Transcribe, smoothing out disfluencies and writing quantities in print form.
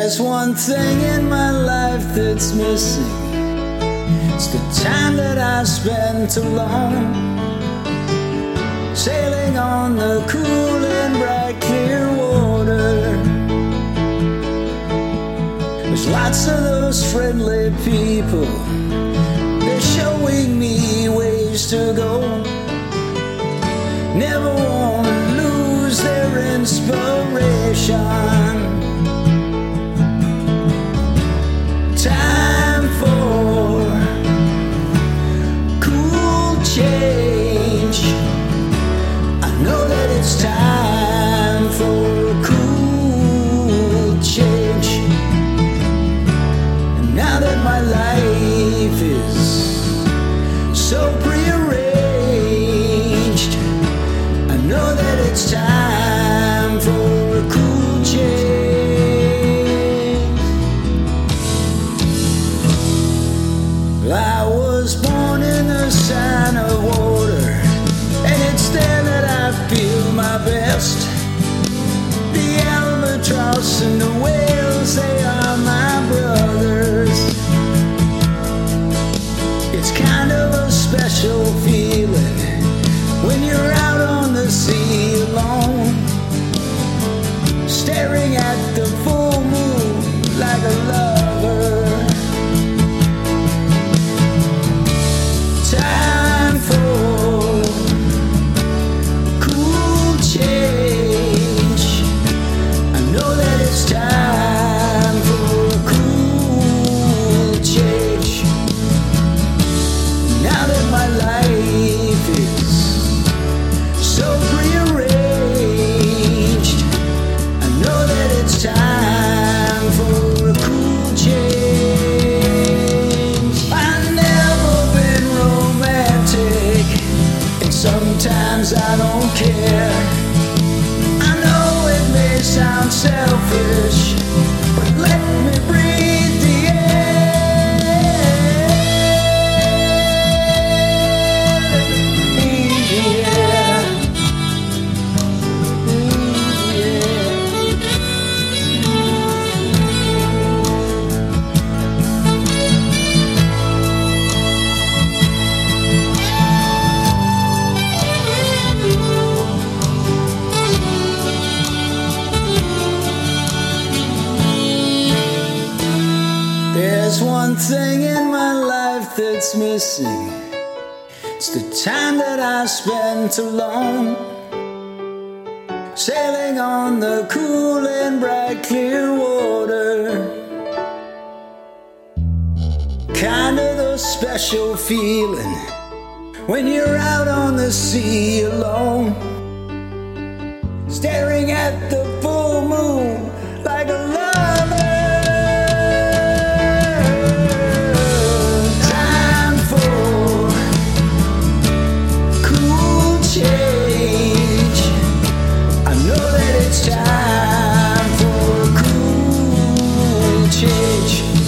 There's one thing in my life that's missing. It's the time that I spent alone, sailing on the cool and bright clear water. There's lots of those friendly people, they're showing me ways to go. Never wanna lose their inspiration. Time for cool change. I know that it's time for a cool change. And now that my life is so prearranged, I know that it's time for a cool change. I was born in the sign of water, and it's there that I feel my best. The albatross and the whales, they are my brothers. It's kind of a special feeling when you're out on the sea alone, staring at the full moon like a lover. Time for cool change. I know that it's time for a cool change. Now that my life is so prearranged, I know that it's time for a cool change. I've never been romantic, and sometimes I don't care. I know it may sound selfish, but let me breathe the air. Yeah. There's one thing in my life that's missing. It's the time that I spent alone, sailing on the cool and bright clear water. Kind of the special feeling when you're out on the sea alone, staring at the full moon like a lover. Time for cool change. I know that it's time for cool change.